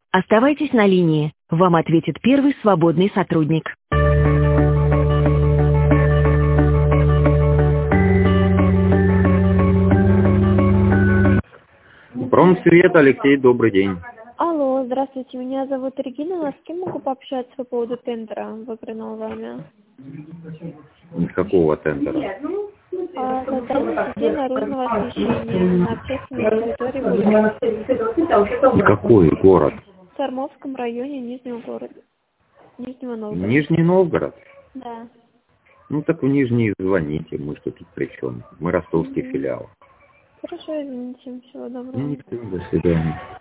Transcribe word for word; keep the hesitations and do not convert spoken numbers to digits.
Оставайтесь на линии. Вам ответит первый свободный сотрудник. Промсвет, Алексей, добрый день. Алло, здравствуйте, меня зовут Регина. С кем могу пообщаться по поводу тендера, выигранного вами? Какого тендера? А, создание сети наружного освещения на общественной территории Гулькова. Какой город? В Сормовском районе Нижнего города. Нижнего Новгорода. Нижний Новгород? Да. Ну так в Нижний звоните, мы что тут при чем? Мы ростовский филиал. Хорошо, извините, всего доброго. Ну, до свидания.